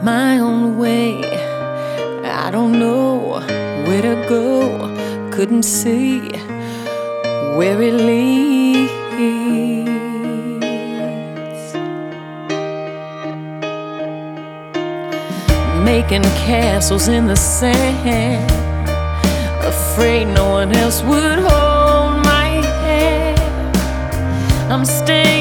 my own way. I don't know where to go, couldn't see where it leads. Making castles in the sand, afraid no one else would hold my hand. I'm staying